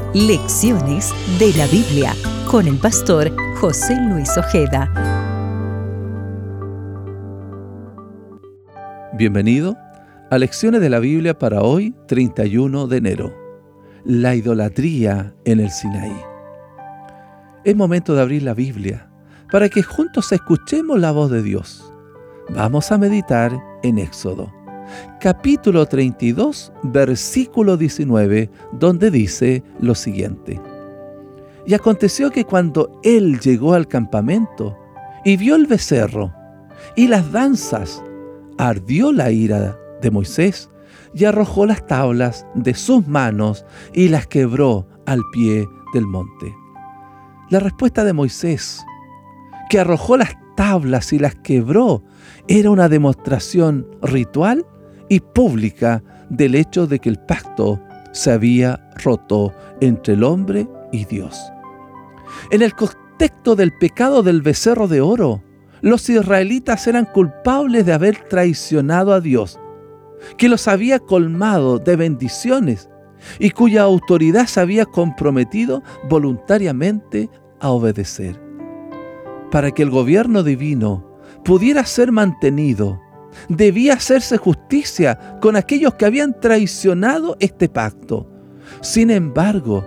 Lecciones de la Biblia con el pastor José Luis Ojeda. Bienvenido a Lecciones de la Biblia para hoy, 31 de enero. La idolatría en el Sinaí. Es momento de abrir la Biblia para que juntos escuchemos la voz de Dios. Vamos a meditar en Éxodo, capítulo 32, versículo 19, donde dice lo siguiente. Y aconteció que cuando él llegó al campamento y vio el becerro y las danzas, ardió la ira de Moisés y arrojó las tablas de sus manos y las quebró al pie del monte. La respuesta de Moisés, que arrojó las tablas y las quebró, era una demostración ritual y pública del hecho de que el pacto se había roto entre el hombre y Dios. En el contexto del pecado del becerro de oro, los israelitas eran culpables de haber traicionado a Dios, que los había colmado de bendiciones y cuya autoridad se había comprometido voluntariamente a obedecer. Para que el gobierno divino pudiera ser mantenido, debía hacerse justicia con aquellos que habían traicionado este pacto. Sin embargo,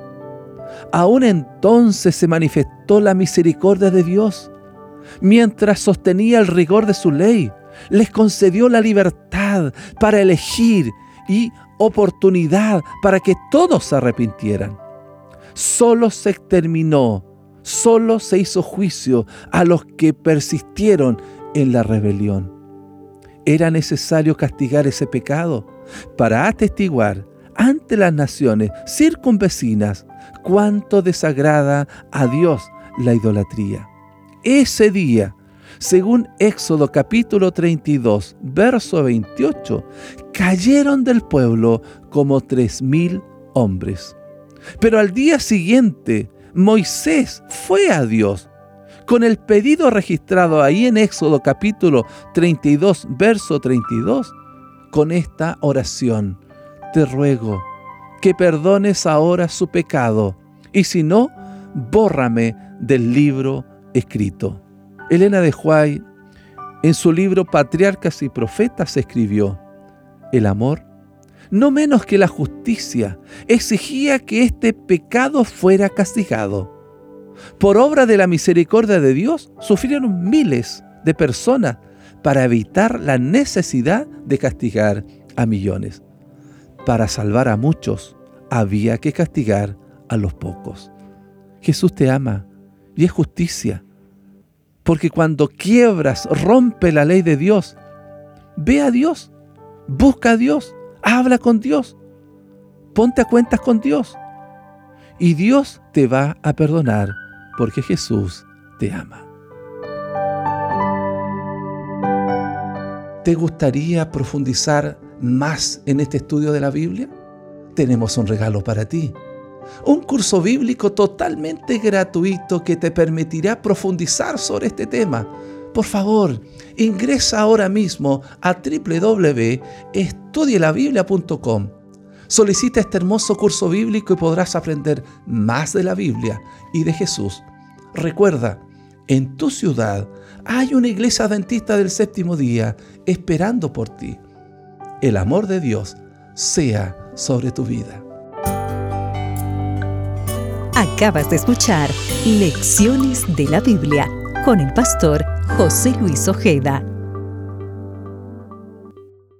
aún entonces se manifestó la misericordia de Dios. Mientras sostenía el rigor de su ley, les concedió la libertad para elegir y oportunidad para que todos se arrepintieran. Solo se exterminó, solo se hizo juicio a los que persistieron en la rebelión. Era necesario castigar ese pecado para atestiguar ante las naciones circunvecinas cuánto desagrada a Dios la idolatría. Ese día, según Éxodo capítulo 32, verso 28, cayeron del pueblo como 3,000 hombres. Pero al día siguiente, Moisés fue a Dios con el pedido registrado ahí en Éxodo capítulo 32, verso 32, con esta oración: te ruego que perdones ahora su pecado, y si no, bórrame del libro escrito. Elena de White, en su libro Patriarcas y Profetas, escribió: el amor, no menos que la justicia, exigía que este pecado fuera castigado. Por obra de la misericordia de Dios, sufrieron miles de personas para evitar la necesidad de castigar a millones. Para salvar a muchos, había que castigar a los pocos. Jesús te ama y es justicia, porque cuando quiebras, rompe la ley de Dios, ve a Dios, busca a Dios, habla con Dios, ponte a cuentas con Dios, y Dios te va a perdonar, porque Jesús te ama. ¿Te gustaría profundizar más en este estudio de la Biblia? Tenemos un regalo para ti. Un curso bíblico totalmente gratuito que te permitirá profundizar sobre este tema. Por favor, ingresa ahora mismo a www.estudielabiblia.com. Solicita este hermoso curso bíblico y podrás aprender más de la Biblia y de Jesús. Recuerda, en tu ciudad hay una iglesia adventista del séptimo día esperando por ti. El amor de Dios sea sobre tu vida. Acabas de escuchar Lecciones de la Biblia con el pastor José Luis Ojeda.